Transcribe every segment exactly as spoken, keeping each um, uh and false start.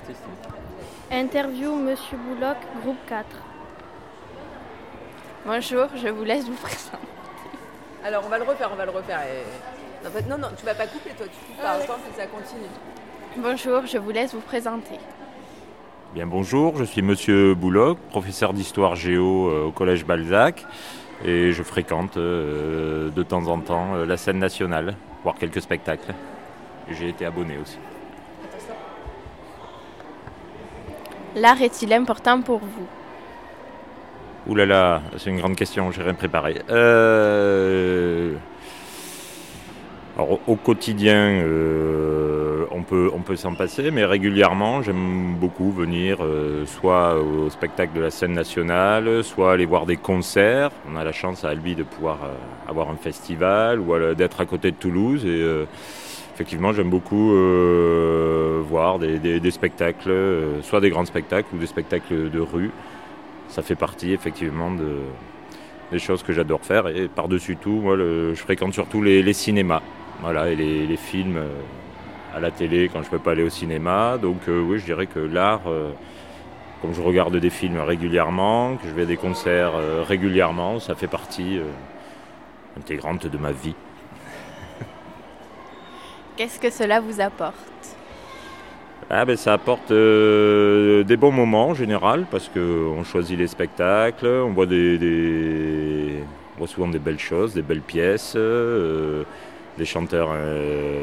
artistique. Interview Monsieur Bouloc, groupe quatre. Bonjour, je vous laisse vous présenter. Alors on va le refaire, on va le refaire. Et... En fait, non, non, tu vas pas couper toi, tu coupes par le temps que ça continue. Bonjour, je vous laisse vous présenter. Bien bonjour, je suis Monsieur Bouloc, professeur d'histoire géo euh, au Collège Balzac et je fréquente euh, de temps en temps euh, la scène nationale, voir quelques spectacles. Et j'ai été abonné aussi. L'art est-il important pour vous ? Ouh là là, c'est une grande question, j'ai rien préparé. Euh... Alors, au, au quotidien, euh, on peut, on peut s'en passer, mais régulièrement, j'aime beaucoup venir euh, soit au spectacle de la scène nationale, soit aller voir des concerts. On a la chance à Albi de pouvoir euh, avoir un festival ou euh, d'être à côté de Toulouse. Et euh, effectivement, j'aime beaucoup euh, voir des, des, des spectacles, euh, soit des grands spectacles ou des spectacles de rue. Ça fait partie effectivement de, des choses que j'adore faire. Et par-dessus tout, moi, le, je fréquente surtout les, les cinémas. Voilà, et les, les films euh, à la télé quand je ne peux pas aller au cinéma. Donc euh, oui, je dirais que l'art, euh, comme je regarde des films régulièrement, que je vais à des concerts euh, régulièrement, ça fait partie euh, intégrante de ma vie. Qu'est-ce que cela vous apporte ? Ah ben, ça apporte euh, des bons moments en général, parce qu'on choisit les spectacles, on voit, des, des, on voit souvent des belles choses, des belles pièces. Euh, des chanteurs, euh,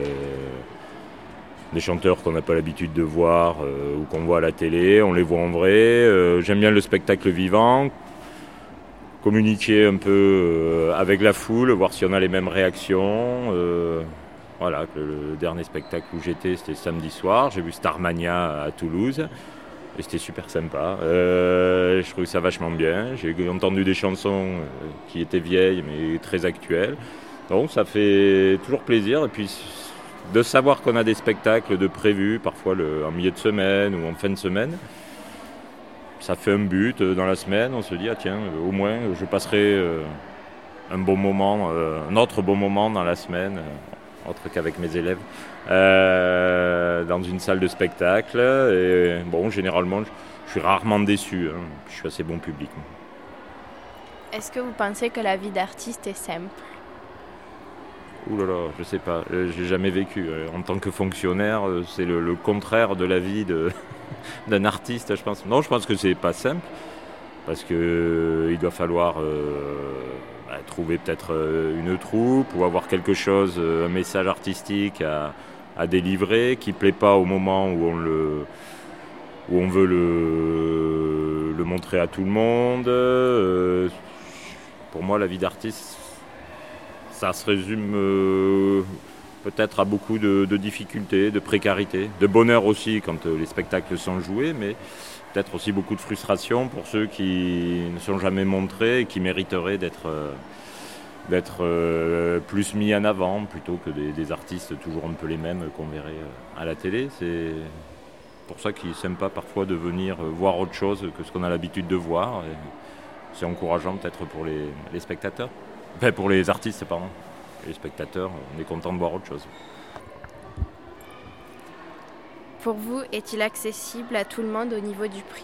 des chanteurs qu'on n'a pas l'habitude de voir euh, ou qu'on voit à la télé, on les voit en vrai. Euh, j'aime bien le spectacle vivant, communiquer un peu euh, avec la foule, voir si on a les mêmes réactions. Euh, voilà, le, le dernier spectacle où j'étais, c'était samedi soir. J'ai vu Starmania à Toulouse et c'était super sympa. Euh, je trouvais ça vachement bien. J'ai entendu des chansons qui étaient vieilles mais très actuelles. Donc ça fait toujours plaisir, et puis de savoir qu'on a des spectacles de prévus, parfois le, en milieu de semaine ou en fin de semaine, ça fait un but dans la semaine, on se dit ah tiens, au moins je passerai euh, un bon moment, euh, un autre bon moment dans la semaine, euh, autre qu'avec mes élèves, euh, dans une salle de spectacle. Et bon, généralement je, je suis rarement déçu, hein, je suis assez bon public. Est-ce que vous pensez que la vie d'artiste est simple ? Ouh là là, je sais pas, je l'ai jamais vécu. En tant que fonctionnaire, c'est le, le contraire de la vie de, d'un artiste, je pense. Non, je pense que c'est pas simple, parce que euh, il doit falloir euh, bah, trouver peut-être euh, une troupe ou avoir quelque chose, un message artistique à, à délivrer qui plaît pas au moment où on le, où on veut le, le montrer à tout le monde. Euh, pour moi, la vie d'artiste, ça se résume euh, peut-être à beaucoup de, de difficultés, de précarité, de bonheur aussi quand euh, les spectacles sont joués, mais peut-être aussi beaucoup de frustration pour ceux qui ne sont jamais montrés et qui mériteraient d'être, euh, d'être euh, plus mis en avant plutôt que des, des artistes toujours un peu les mêmes qu'on verrait euh, à la télé. C'est pour ça qu'il est sympa parfois de venir voir autre chose que ce qu'on a l'habitude de voir. Et c'est encourageant peut-être pour les, les spectateurs. Enfin, pour les artistes, pardon. Les spectateurs, on est content de voir autre chose. Pour vous, est-il accessible à tout le monde au niveau du prix ?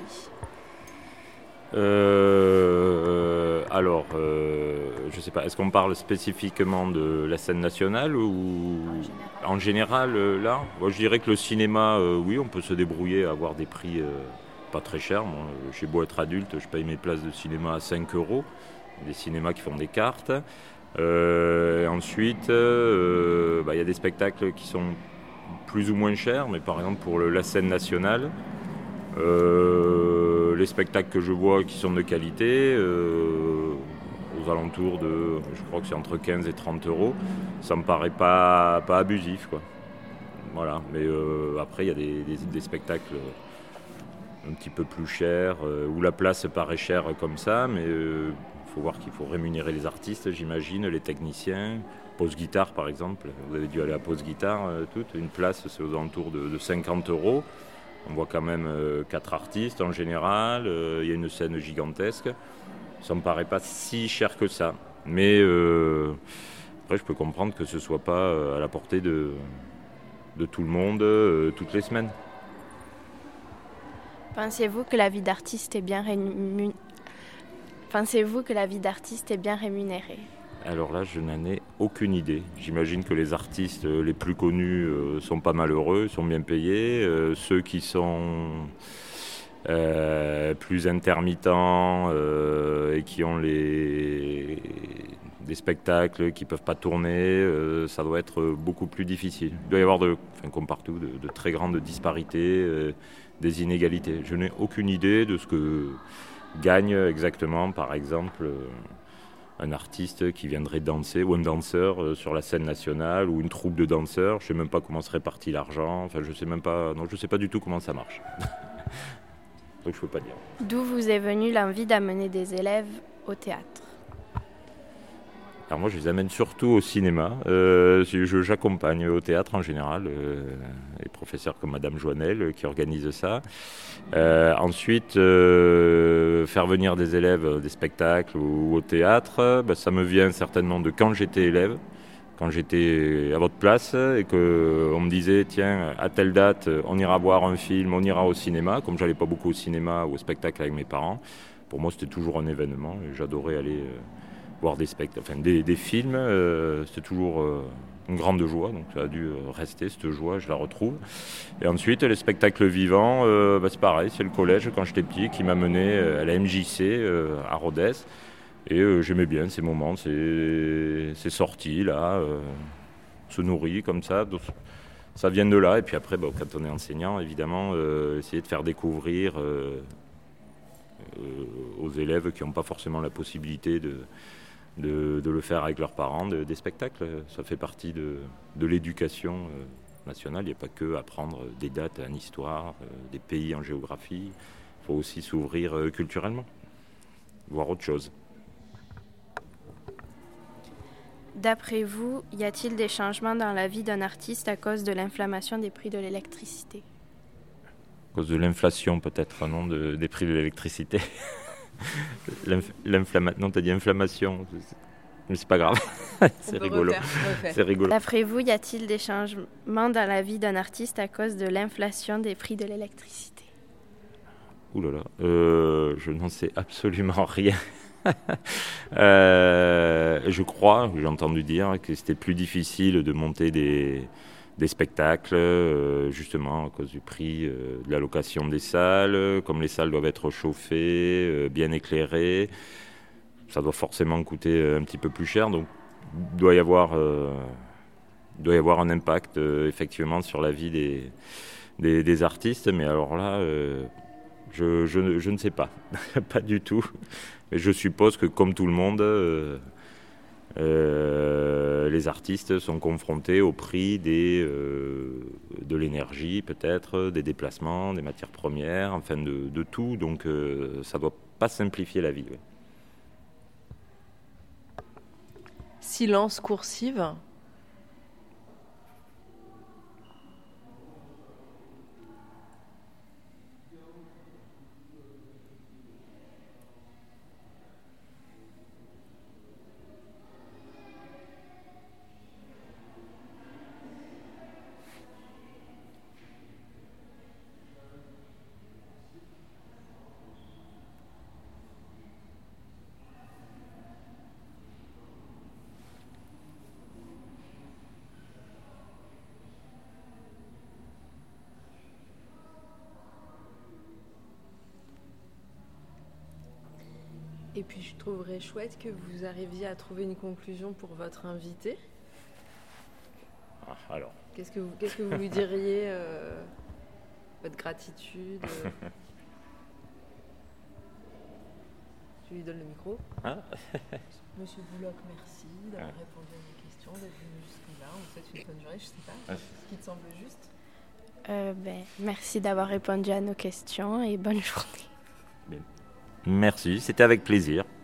euh, Alors, euh, je ne sais pas, est-ce qu'on parle spécifiquement de la scène nationale ou en général, en général là moi, je dirais que le cinéma, euh, oui, on peut se débrouiller à avoir des prix euh, pas très chers. Moi, j'ai beau être adulte, je paye mes places de cinéma à cinq euros. Des cinémas qui font des cartes. Euh, ensuite, il euh, bah, y a des spectacles qui sont plus ou moins chers, mais par exemple pour le, la scène nationale, euh, les spectacles que je vois qui sont de qualité, euh, aux alentours de, je crois que c'est entre quinze et trente euros, ça me paraît pas, pas abusif, quoi. Voilà, mais euh, après il y a des, des, des spectacles un petit peu plus chers, euh, où la place paraît chère comme ça, mais euh, il faut voir qu'il faut rémunérer les artistes, j'imagine, les techniciens. Pause guitare, par exemple. Vous avez dû aller à Pause guitare, euh, toute. Une place, c'est aux alentours de, de cinquante euros. On voit quand même euh, quatre artistes en général. Euh, il y a une scène gigantesque. Ça ne me paraît pas si cher que ça. Mais euh, après, je peux comprendre que ce ne soit pas euh, à la portée de, de tout le monde euh, toutes les semaines. Pensez-vous que la vie d'artiste est bien rému- Pensez-vous que la vie d'artiste est bien rémunérée? Alors là, je n'en ai aucune idée. J'imagine que les artistes les plus connus euh, sont pas malheureux, sont bien payés. Euh, ceux qui sont euh, plus intermittents euh, et qui ont les... des spectacles qui ne peuvent pas tourner, euh, ça doit être beaucoup plus difficile. Il doit y avoir, de, enfin, comme partout, de, de très grandes disparités, euh, des inégalités. Je n'ai aucune idée de ce que gagne exactement, par exemple, euh, un artiste qui viendrait danser, ou un danseur euh, sur la scène nationale, ou une troupe de danseurs. Je ne sais même pas comment se répartit l'argent. Enfin, je sais même pas, non, je sais pas du tout comment ça marche. Donc je ne peux pas dire. D'où vous est venue l'envie d'amener des élèves au théâtre? Alors moi, je les amène surtout au cinéma. Euh, je, j'accompagne au théâtre en général, euh, les professeurs comme Madame Joannel euh, qui organisent ça. Euh, ensuite, euh, faire venir des élèves des spectacles ou, ou au théâtre, ben, ça me vient certainement de quand j'étais élève, quand j'étais à votre place et qu'on me disait, tiens, à telle date, on ira voir un film, on ira au cinéma. Comme j'allais pas beaucoup au cinéma ou au spectacle avec mes parents, pour moi, c'était toujours un événement et j'adorais aller... Euh, voir des spectacles, enfin des, des films, euh, c'était toujours euh, une grande joie, donc ça a dû rester cette joie, je la retrouve. Et ensuite, les spectacles vivants, euh, bah, c'est pareil, c'est le collège quand j'étais petit qui m'a mené à la M J C euh, à Rodez, et euh, j'aimais bien ces moments, ces, ces sorties là, euh, se nourrir comme ça. Donc, ça vient de là, et puis après, bah, quand on est enseignant, évidemment, euh, essayer de faire découvrir euh, euh, aux élèves qui n'ont pas forcément la possibilité de De, de le faire avec leurs parents, de, des spectacles. Ça fait partie de, de l'éducation euh, nationale. Il n'y a pas que apprendre des dates en histoire, euh, des pays en géographie. Il faut aussi s'ouvrir euh, culturellement, voir autre chose. D'après vous, y a-t-il des changements dans la vie d'un artiste à cause de l'inflation des prix de l'électricité? À cause de l'inflation peut-être, non, de, des prix de l'électricité. L'inf- l'inflamma- non, t'as dit inflammation, mais c'est pas grave. C'est rigolo. Refaire, refaire. C'est rigolo. D'après vous, y a-t-il des changements dans la vie d'un artiste à cause de l'inflation des prix de l'électricité? Ouh là là, euh, je n'en sais absolument rien. euh, je crois, j'ai entendu dire que c'était plus difficile de monter des, des spectacles, euh, justement à cause du prix euh, de la location des salles. Comme les salles doivent être chauffées, euh, bien éclairées, ça doit forcément coûter un petit peu plus cher. Donc il doit y avoir, euh, doit y avoir un impact euh, effectivement sur la vie des, des, des artistes. Mais alors là, euh, je, je, je ne sais pas, pas du tout. Mais je suppose que comme tout le monde... Euh, Euh, les artistes sont confrontés au prix des, euh, de l'énergie peut-être, des déplacements, des matières premières, enfin de, de tout, donc euh, ça ne doit pas simplifier la vie. Ouais. Silence coursive. Et puis je trouverais chouette que vous arriviez à trouver une conclusion pour votre invité. Ah, alors. Qu'est-ce que vous, qu'est-ce que vous lui diriez, euh, votre gratitude euh... Je lui donne le micro. Ah. Monsieur Bouloc, merci d'avoir ah. répondu à mes questions, d'être venu jusque-là. On vous souhaite une bonne journée, je ne sais pas. Ah. Ce qui te semble juste euh, ben, Merci d'avoir répondu à nos questions et bonne journée. Bien. Merci, c'était avec plaisir.